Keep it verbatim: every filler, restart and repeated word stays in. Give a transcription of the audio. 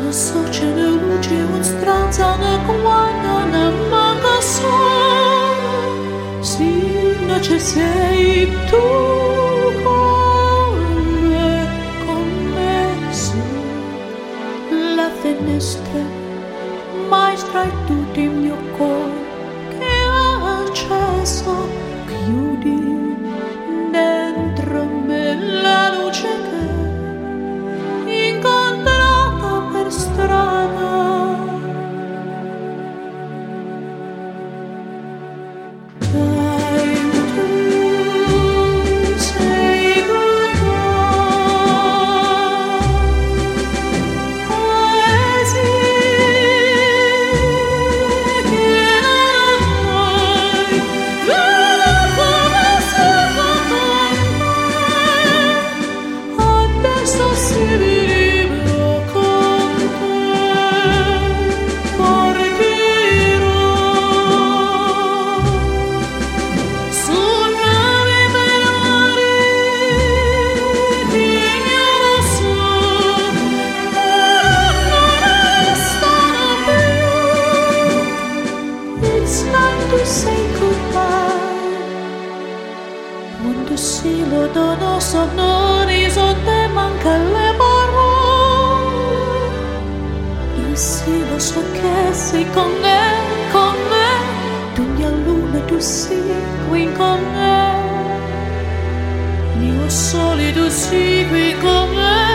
so c'è una luce, una stranza, una guarda, una manca solo. Sì, non ci sei tu con me, con me, sì. La finestra, maestra è tutto il mio cuore che ha acceso, chiudi dentro me la luce che incontrata per strada. Dai, tu sei quando si lodono sonori, sotto manca le parole. Io sì lo so che sei con me, con me. Tu mia luna, tu sei qui con me. Io soli, tu sei qui con me.